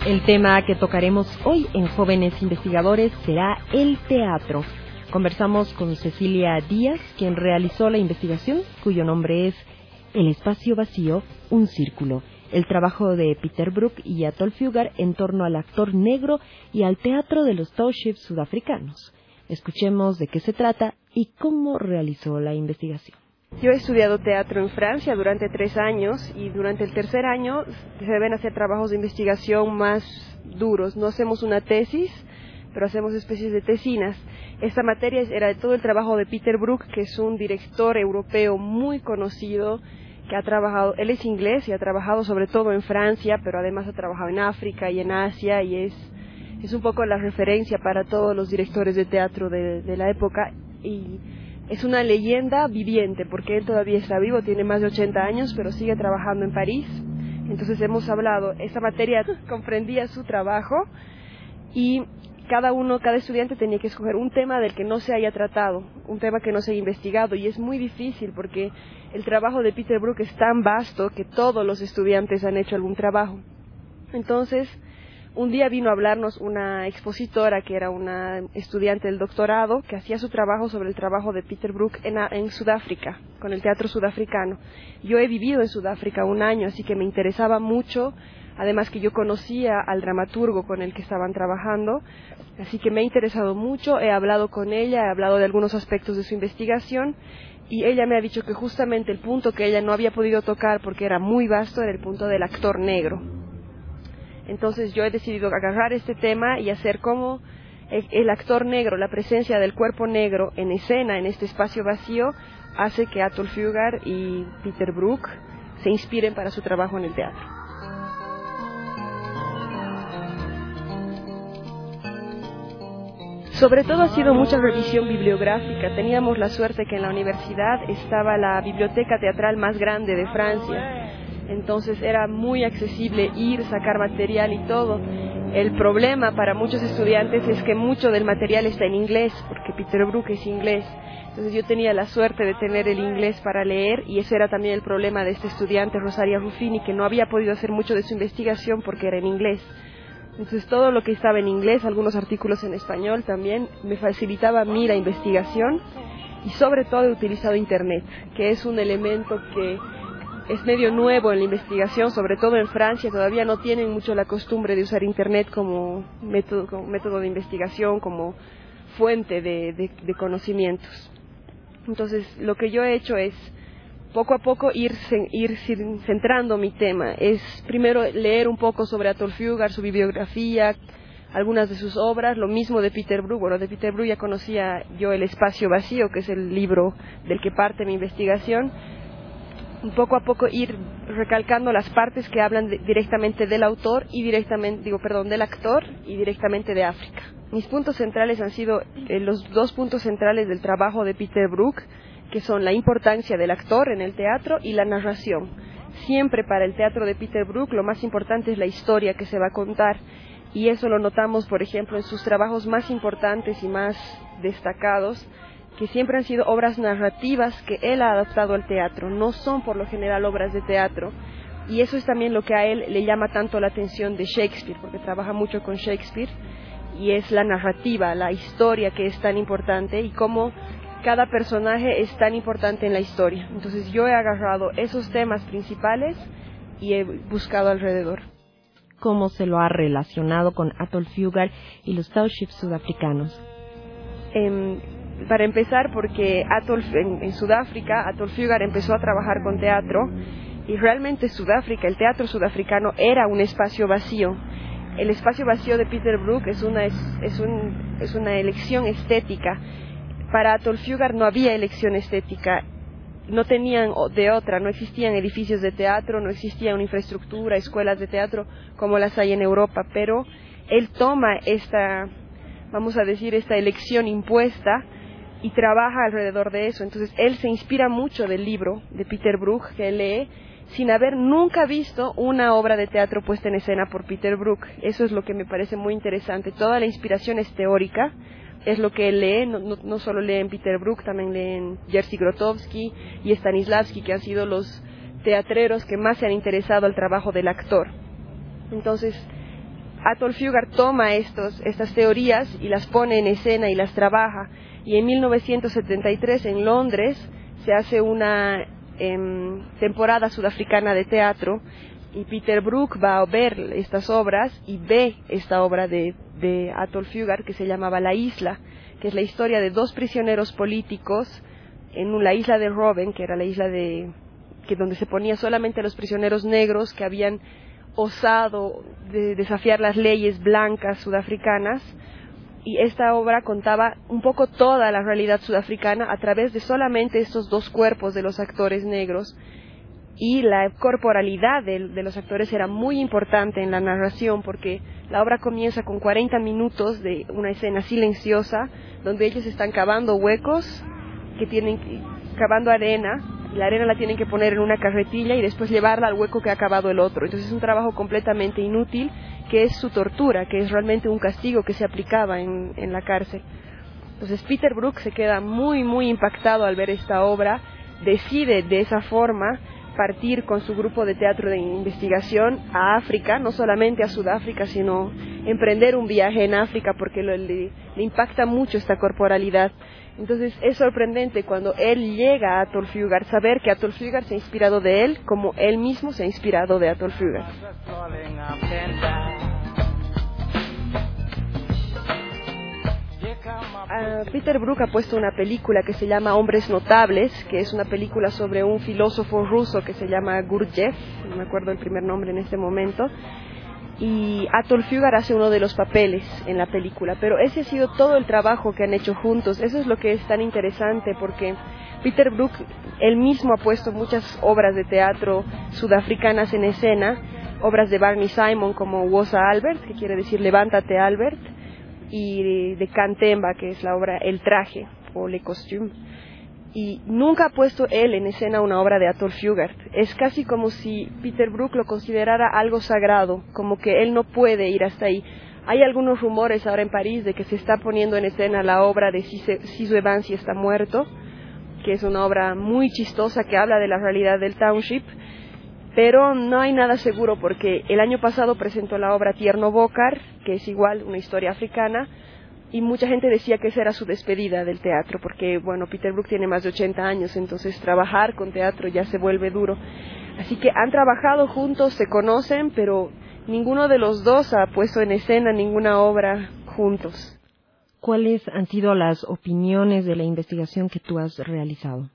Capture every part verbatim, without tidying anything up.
El tema que tocaremos hoy en Jóvenes Investigadores será el teatro. Conversamos con Cecilia Díaz, quien realizó la investigación, cuyo nombre es El espacio vacío, un círculo. El trabajo de Peter Brook y Athol Fugard en torno al actor negro y al teatro de los townships sudafricanos. Escuchemos de qué se trata y cómo realizó la investigación. Yo he estudiado teatro en Francia durante tres años y durante el tercer año se deben hacer trabajos de investigación más duros. No hacemos una tesis, pero hacemos especies de tesinas. Esta materia era de todo el trabajo de Peter Brook, que es un director europeo muy conocido, que ha trabajado, él es inglés y ha trabajado sobre todo en Francia, pero además ha trabajado en África y en Asia, y es, es un poco la referencia para todos los directores de teatro de, de la época, y es una leyenda viviente, porque él todavía está vivo, tiene más de ochenta años, pero sigue trabajando en París. Entonces hemos hablado, esa materia comprendía su trabajo, y cada uno, cada estudiante tenía que escoger un tema del que no se haya tratado, un tema que no se haya investigado, y es muy difícil porque el trabajo de Peter Brook es tan vasto que todos los estudiantes han hecho algún trabajo. Entonces, un día vino a hablarnos una expositora que era una estudiante del doctorado que hacía su trabajo sobre el trabajo de Peter Brook en, en Sudáfrica, con el teatro sudafricano. Yo he vivido en Sudáfrica un año, así que me interesaba mucho, además que yo conocía al dramaturgo con el que estaban trabajando, así que me ha interesado mucho, he hablado con ella, he hablado de algunos aspectos de su investigación, y ella me ha dicho que justamente el punto que ella no había podido tocar porque era muy vasto era el punto del actor negro. Entonces yo he decidido agarrar este tema y hacer como el, el actor negro, la presencia del cuerpo negro en escena, en este espacio vacío, hace que Athol Fugard y Peter Brook se inspiren para su trabajo en el teatro. Sobre todo ha sido mucha revisión bibliográfica. Teníamos la suerte que en la universidad estaba la biblioteca teatral más grande de Francia. Entonces era muy accesible ir, sacar material y todo. El problema para muchos estudiantes es que mucho del material está en inglés, porque Peter Brook es inglés. Entonces yo tenía la suerte de tener el inglés para leer, y ese era también el problema de este estudiante, Rosaria Ruffini, que no había podido hacer mucho de su investigación porque era en inglés. Entonces todo lo que estaba en inglés, algunos artículos en español también, me facilitaba a mí la investigación, y sobre todo he utilizado Internet, que es un elemento que es medio nuevo en la investigación, sobre todo en Francia. Todavía no tienen mucho la costumbre de usar Internet como método, como método de investigación, como fuente de, de, de conocimientos. Entonces, lo que yo he hecho es, poco a poco, ir, ir centrando mi tema. Es primero leer un poco sobre Athol Fugard, su bibliografía, algunas de sus obras, lo mismo de Peter Brook. Bueno, de Peter Brook ya conocía yo El espacio vacío, que es el libro del que parte mi investigación. Poco a poco ir recalcando las partes que hablan de, directamente del autor y directamente, digo, perdón, del actor y directamente de África. Mis puntos centrales han sido eh, los dos puntos centrales del trabajo de Peter Brook, que son la importancia del actor en el teatro y la narración. Siempre para el teatro de Peter Brook lo más importante es la historia que se va a contar, y eso lo notamos, por ejemplo, en sus trabajos más importantes y más destacados, que siempre han sido obras narrativas que él ha adaptado al teatro, no son por lo general obras de teatro, y eso es también lo que a él le llama tanto la atención de Shakespeare, porque trabaja mucho con Shakespeare, y es la narrativa, la historia que es tan importante, y cómo cada personaje es tan importante en la historia. Entonces yo he agarrado esos temas principales y he buscado alrededor. ¿Cómo se lo ha relacionado con Athol Fugard y los townships sudafricanos? Eh, Para empezar, porque Athol, en, en Sudáfrica, Athol Fugard empezó a trabajar con teatro, y realmente Sudáfrica, el teatro sudafricano era un espacio vacío. El espacio vacío de Peter Brook es una, es, es un, es una elección estética. Para Athol Fugard no había elección estética, no tenían de otra, no existían edificios de teatro, no existía una infraestructura, escuelas de teatro como las hay en Europa, pero él toma esta, vamos a decir, esta elección impuesta y trabaja alrededor de eso. Entonces él se inspira mucho del libro de Peter Brook que él lee, sin haber nunca visto una obra de teatro puesta en escena por Peter Brook. Eso es lo que me parece muy interesante. Toda la inspiración es teórica, es lo que él lee, no, no, no solo lee en Peter Brook, también lee en Jerzy Grotowski y Stanislavski, que han sido los teatreros que más se han interesado al trabajo del actor. Entonces, Athol Fugard toma estos, estas teorías y las pone en escena y las trabaja. Y en mil novecientos setenta y tres en Londres se hace una eh, temporada sudafricana de teatro y Peter Brook va a ver estas obras y ve esta obra de, de Athol Fugard que se llamaba La Isla, que es la historia de dos prisioneros políticos en la isla de Robben, que era la isla de que donde se ponía solamente a los prisioneros negros que habían osado de desafiar las leyes blancas sudafricanas. Y esta obra contaba un poco toda la realidad sudafricana a través de solamente estos dos cuerpos de los actores negros, y la corporalidad de, de los actores era muy importante en la narración, porque la obra comienza con cuarenta minutos de una escena silenciosa donde ellos están cavando huecos, que tienen cavando arena, y la arena la tienen que poner en una carretilla y después llevarla al hueco que ha cavado el otro. Entonces es un trabajo completamente inútil, que es su tortura, que es realmente un castigo que se aplicaba en, en la cárcel. Entonces Peter Brook se queda muy muy impactado al ver esta obra, decide de esa forma partir con su grupo de teatro de investigación a África, no solamente a Sudáfrica, sino emprender un viaje en África, porque lo, le, le impacta mucho esta corporalidad. Entonces es sorprendente cuando él llega a Athol Fugard, saber que Athol Fugard se ha inspirado de él, como él mismo se ha inspirado de Athol Fugard. Uh, Peter Brook ha puesto una película que se llama Hombres Notables, que es una película sobre un filósofo ruso que se llama Gurdjieff, no me acuerdo el primer nombre en este momento, y Athol Fugard hace uno de los papeles en la película, pero ese ha sido todo el trabajo que han hecho juntos. Eso es lo que es tan interesante, porque Peter Brook él mismo ha puesto muchas obras de teatro sudafricanas en escena, obras de Barney Simon como Woza Albert, que quiere decir levántate Albert, y de Kantemba, que es la obra El Traje o Le Costume, y nunca ha puesto él en escena una obra de Athol Fugard. Es casi como si Peter Brook lo considerara algo sagrado, como que él no puede ir hasta ahí. Hay algunos rumores ahora en París de que se está poniendo en escena la obra de Sizwe Bansi está muerto, que es una obra muy chistosa que habla de la realidad del township, pero no hay nada seguro, porque el año pasado presentó la obra Tierno Bokar, que es igual una historia africana, y mucha gente decía que esa era su despedida del teatro, porque bueno, Peter Brook tiene más de ochenta años, entonces trabajar con teatro ya se vuelve duro. Así que han trabajado juntos, se conocen, pero ninguno de los dos ha puesto en escena ninguna obra juntos. ¿Cuáles han sido las opiniones de la investigación que tú has realizado?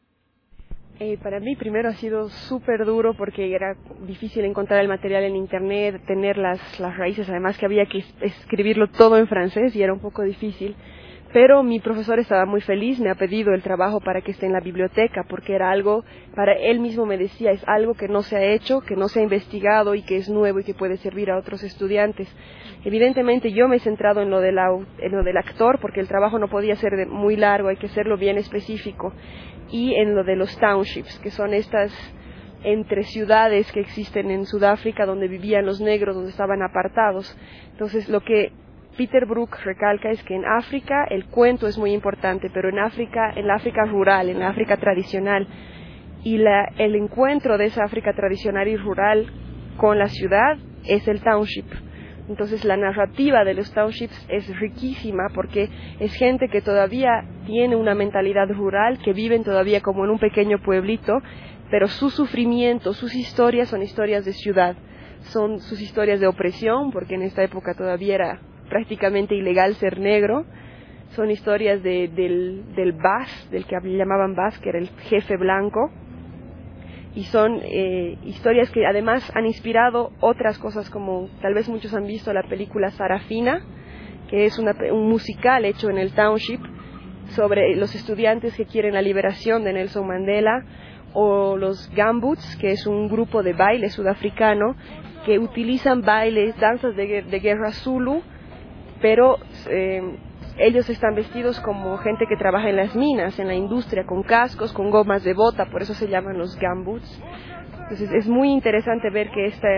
Eh, para mí primero ha sido súper duro, porque era difícil encontrar el material en internet, tener las, las raíces, además que había que escribirlo todo en francés y era un poco difícil, pero mi profesor estaba muy feliz, me ha pedido el trabajo para que esté en la biblioteca, porque era algo, para él mismo me decía, es algo que no se ha hecho, que no se ha investigado y que es nuevo y que puede servir a otros estudiantes. Evidentemente yo me he centrado en lo, de la, en lo del actor, porque el trabajo no podía ser de, muy largo, hay que hacerlo bien específico, y en lo de los townships, que son estas entre ciudades que existen en Sudáfrica donde vivían los negros, donde estaban apartados. Entonces lo que Peter Brook recalca es que en África el cuento es muy importante, pero en África, en la África rural, en la África tradicional, y la, el encuentro de esa África tradicional y rural con la ciudad es el township. Entonces la narrativa de los townships es riquísima, porque es gente que todavía tiene una mentalidad rural, que viven todavía como en un pequeño pueblito, pero su sufrimiento, sus historias son historias de ciudad, son sus historias de opresión, porque en esta época todavía era prácticamente ilegal ser negro, son historias de, del, del Bas, del que llamaban Bas, que era el jefe blanco, y son eh, historias que además han inspirado otras cosas, como tal vez muchos han visto la película Sarafina, que es una, un musical hecho en el township sobre los estudiantes que quieren la liberación de Nelson Mandela, o los Gumboots, que es un grupo de baile sudafricano que utilizan bailes, danzas de, de guerra Zulu, pero eh, ellos están vestidos como gente que trabaja en las minas, en la industria, con cascos, con gomas de bota, por eso se llaman los gumboots. Entonces es muy interesante ver que esta,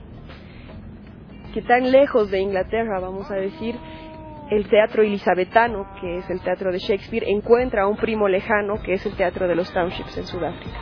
que tan lejos de Inglaterra, vamos a decir, el teatro elizabetano, que es el teatro de Shakespeare, encuentra a un primo lejano, que es el teatro de los townships en Sudáfrica.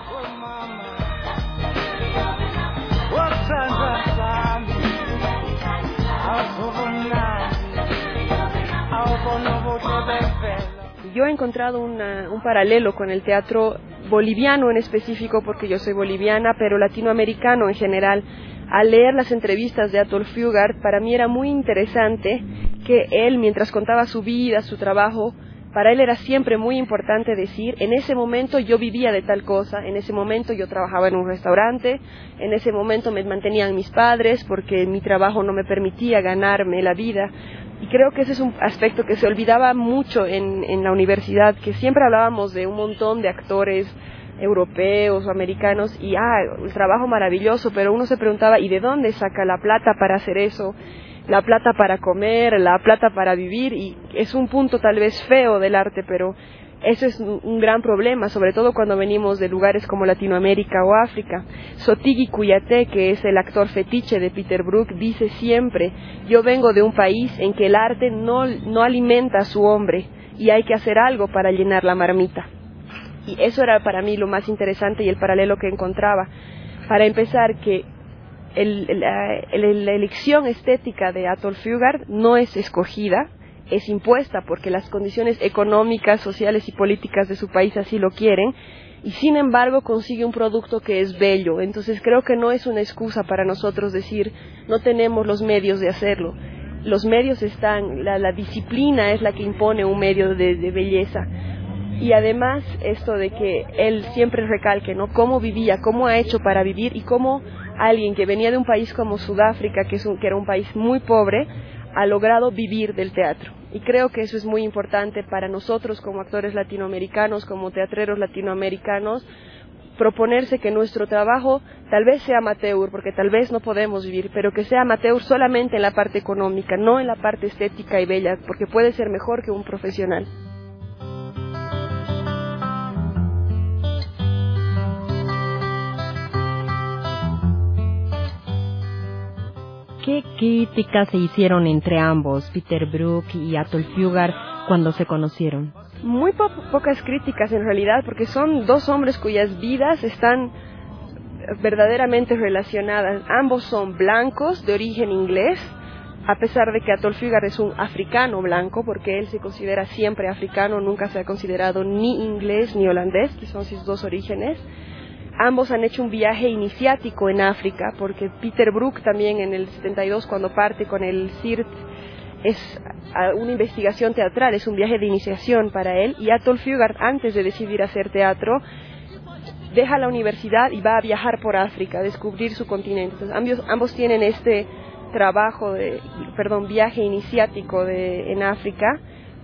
yo he encontrado una, un paralelo con el teatro boliviano en específico, porque yo soy boliviana, pero latinoamericano en general. Al leer las entrevistas de Athol Fugard, para mí era muy interesante que él, mientras contaba su vida, su trabajo, para él era siempre muy importante decir, en ese momento yo vivía de tal cosa, en ese momento yo trabajaba en un restaurante, en ese momento me mantenían mis padres porque mi trabajo no me permitía ganarme la vida. Y creo que ese es un aspecto que se olvidaba mucho en, en la universidad, que siempre hablábamos de un montón de actores europeos o americanos y, ah, el trabajo maravilloso, pero uno se preguntaba, ¿y de dónde saca la plata para hacer eso? La plata para comer, la plata para vivir, y es un punto tal vez feo del arte, pero eso es un gran problema, sobre todo cuando venimos de lugares como Latinoamérica o África. Sotigui Kouyaté, que es el actor fetiche de Peter Brook, dice siempre, yo vengo de un país en que el arte no, no alimenta a su hombre y hay que hacer algo para llenar la marmita. Y eso era para mí lo más interesante y el paralelo que encontraba. Para empezar, que El, la, la elección estética de Athol Fugard no es escogida, es impuesta porque las condiciones económicas, sociales y políticas de su país así lo quieren, y sin embargo consigue un producto que es bello. Entonces creo que no es una excusa para nosotros decir no tenemos los medios de hacerlo. Los medios están, la, la disciplina es la que impone un medio de, de belleza. Y además esto de que él siempre recalque, ¿no?, cómo vivía, cómo ha hecho para vivir y cómo alguien que venía de un país como Sudáfrica, que, es un, que era un país muy pobre, ha logrado vivir del teatro. Y creo que eso es muy importante para nosotros como actores latinoamericanos, como teatreros latinoamericanos, proponerse que nuestro trabajo tal vez sea amateur, porque tal vez no podemos vivir, pero que sea amateur solamente en la parte económica, no en la parte estética y bella, porque puede ser mejor que un profesional. ¿Qué críticas se hicieron entre ambos, Peter Brook y Athol Fugard, cuando se conocieron? Muy po pocas críticas en realidad, porque son dos hombres cuyas vidas están verdaderamente relacionadas. Ambos son blancos, de origen inglés, a pesar de que Athol Fugard es un africano blanco, porque él se considera siempre africano, nunca se ha considerado ni inglés ni holandés, que son sus dos orígenes. Ambos han hecho un viaje iniciático en África, porque Peter Brook también en el setenta y dos, cuando parte con el C I R T, es una investigación teatral, es un viaje de iniciación para él, y Athol Fugard, antes de decidir hacer teatro, deja la universidad y va a viajar por África, a descubrir su continente. Entonces, ambos, ambos tienen este trabajo, de, perdón, viaje iniciático de, en África,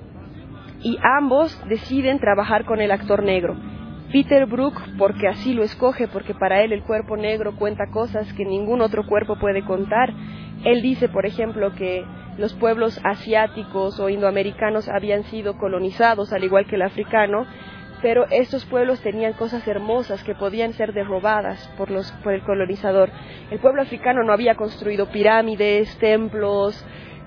y ambos deciden trabajar con el actor negro. Peter Brook, porque así lo escoge, porque para él el cuerpo negro cuenta cosas que ningún otro cuerpo puede contar. Él dice, por ejemplo, que los pueblos asiáticos o indoamericanos habían sido colonizados, al igual que el africano, pero estos pueblos tenían cosas hermosas que podían ser derrobadas por, los, por el colonizador. El pueblo africano no había construido pirámides, templos,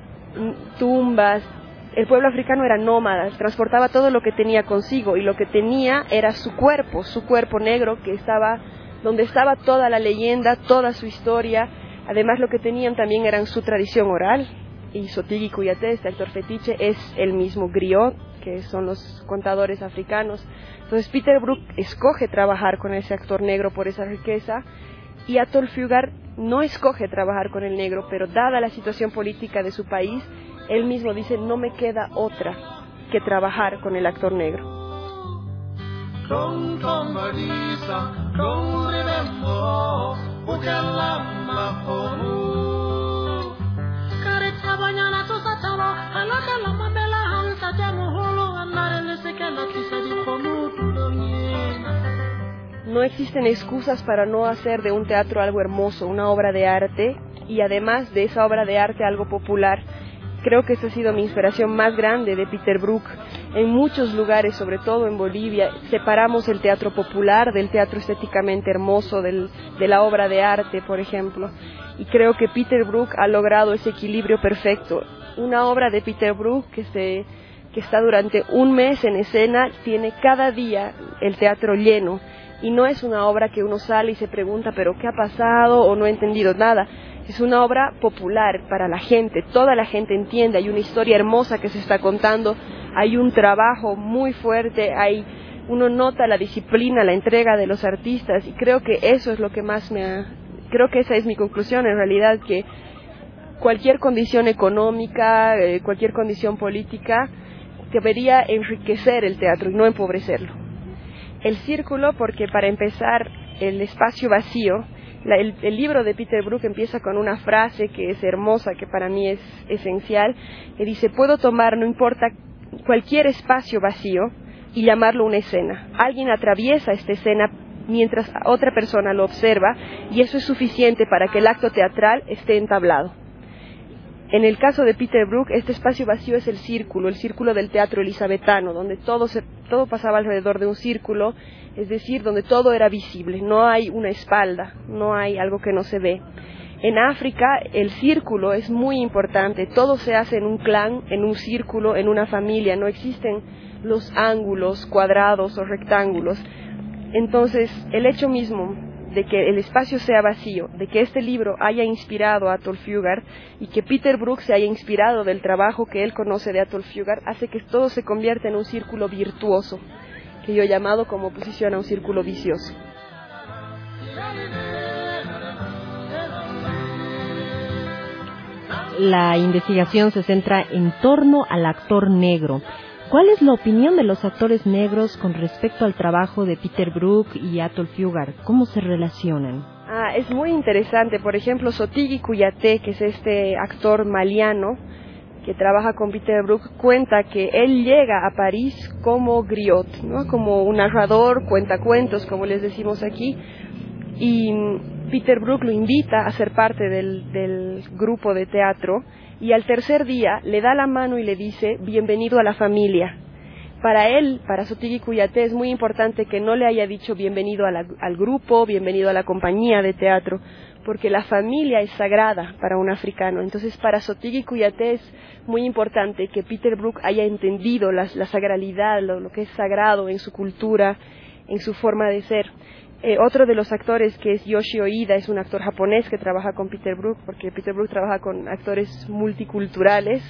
tumbas. El pueblo africano era nómada, transportaba todo lo que tenía consigo, y lo que tenía era su cuerpo, su cuerpo negro, que estaba donde estaba toda la leyenda, toda su historia. Además, lo que tenían también eran su tradición oral, y Sotigui Kouyaté, este actor fetiche, es el mismo griot, que son los contadores africanos. Entonces Peter Brook escoge trabajar con ese actor negro por esa riqueza, y Athol Fugard no escoge trabajar con el negro, pero dada la situación política de su país, él mismo dice, no me queda otra que trabajar con el actor negro. No existen excusas para no hacer de un teatro algo hermoso, una obra de arte, y además de esa obra de arte algo popular. Creo que esa ha sido mi inspiración más grande de Peter Brook. En muchos lugares, sobre todo en Bolivia, separamos el teatro popular del teatro estéticamente hermoso, del, de la obra de arte, por ejemplo. Y creo que Peter Brook ha logrado ese equilibrio perfecto. Una obra de Peter Brook que, se, que está durante un mes en escena, tiene cada día el teatro lleno. Y no es una obra que uno sale y se pregunta, ¿pero qué ha pasado? O no he entendido nada. Es una obra popular para la gente, toda la gente entiende, hay una historia hermosa que se está contando, hay un trabajo muy fuerte, hay uno nota la disciplina, la entrega de los artistas, y creo que eso es lo que más me ha, creo que esa es mi conclusión en realidad, que cualquier condición económica, eh, cualquier condición política debería enriquecer el teatro y no empobrecerlo. El círculo, porque para empezar, el espacio vacío, la, el, el libro de Peter Brook empieza con una frase que es hermosa, que para mí es esencial, que dice: puedo tomar, no importa, cualquier espacio vacío y llamarlo una escena. Alguien atraviesa esta escena mientras otra persona lo observa, y eso es suficiente para que el acto teatral esté entablado. En el caso de Peter Brook, este espacio vacío es el círculo, el círculo del teatro elizabetano, donde todo, se, todo pasaba alrededor de un círculo, es decir, donde todo era visible, no hay una espalda, no hay algo que no se ve. En África el círculo es muy importante, todo se hace en un clan, en un círculo, en una familia, no existen los ángulos, cuadrados o rectángulos. Entonces, el hecho mismo de que el espacio sea vacío, de que este libro haya inspirado a Athol Fugard y que Peter Brook se haya inspirado del trabajo que él conoce de Athol Fugard, hace que todo se convierta en un círculo virtuoso, que yo he llamado como oposición a un círculo vicioso. La investigación se centra en torno al actor negro. ¿Cuál es la opinión de los actores negros con respecto al trabajo de Peter Brook y Athol Fugard? ¿Cómo se relacionan? Ah, es muy interesante. Por ejemplo, Sotigui Kouyaté, que es este actor maliano que trabaja con Peter Brook, cuenta que él llega a París como griot, ¿no? Como un narrador, cuentacuentos, como les decimos aquí, y Peter Brook lo invita a ser parte del, del grupo de teatro, y al tercer día le da la mano y le dice: bienvenido a la familia. Para él, para Sotigui Kouyaté, es muy importante que no le haya dicho bienvenido a la, al grupo, bienvenido a la compañía de teatro, porque la familia es sagrada para un africano. Entonces, para Sotigui Kouyaté es muy importante que Peter Brook haya entendido la, la sagralidad, lo, lo que es sagrado en su cultura, en su forma de ser. Eh, otro de los actores, que es Yoshi Oida, es un actor japonés que trabaja con Peter Brook, porque Peter Brook trabaja con actores multiculturales.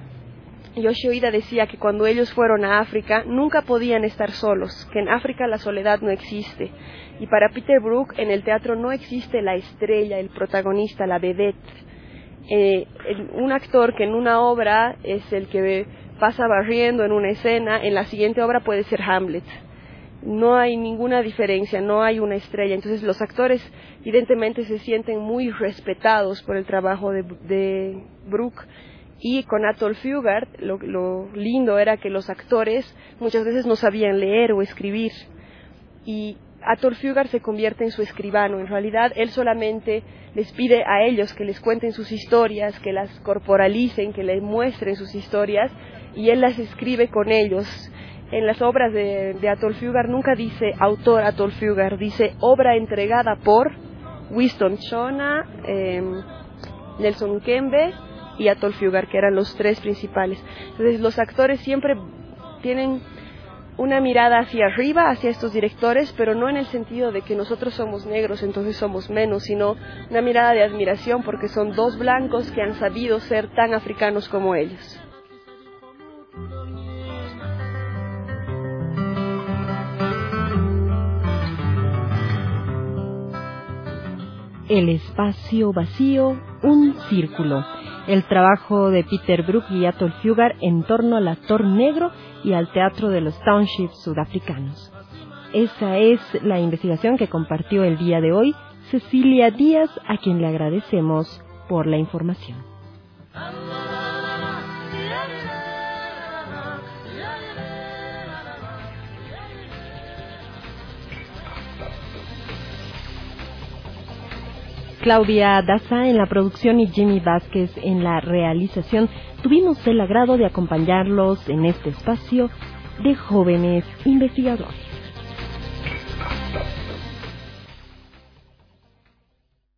Yoshi Oida decía que cuando ellos fueron a África nunca podían estar solos, que en África la soledad no existe. Y para Peter Brook en el teatro no existe la estrella, el protagonista, la vedette. Eh, el, un actor que en una obra es el que pasa barriendo en una escena, en la siguiente obra puede ser Hamlet. No hay ninguna diferencia, no hay una estrella. Entonces los actores evidentemente se sienten muy respetados por el trabajo de, de Brook. Y con Athol Fugard lo, lo lindo era que los actores muchas veces no sabían leer o escribir, y Athol Fugard se convierte en su escribano. En realidad él solamente les pide a ellos que les cuenten sus historias, que las corporalicen, que les muestren sus historias, y él las escribe con ellos. En las obras de, de Athol Fugard nunca dice autor Athol Fugard, dice obra entregada por Winston Chona, eh, Nelson Mkembe y Athol Fugard, que eran los tres principales. Entonces los actores siempre tienen una mirada hacia arriba, hacia estos directores, pero no en el sentido de que nosotros somos negros, entonces somos menos, sino una mirada de admiración porque son dos blancos que han sabido ser tan africanos como ellos. El espacio vacío, un círculo. El trabajo de Peter Brook y Athol Fugard en torno al actor negro y al teatro de los townships sudafricanos. Esa es la investigación que compartió el día de hoy Cecilia Díaz, a quien le agradecemos por la información. Claudia Daza en la producción y Jimmy Vázquez en la realización. Tuvimos el agrado de acompañarlos en este espacio de jóvenes investigadores.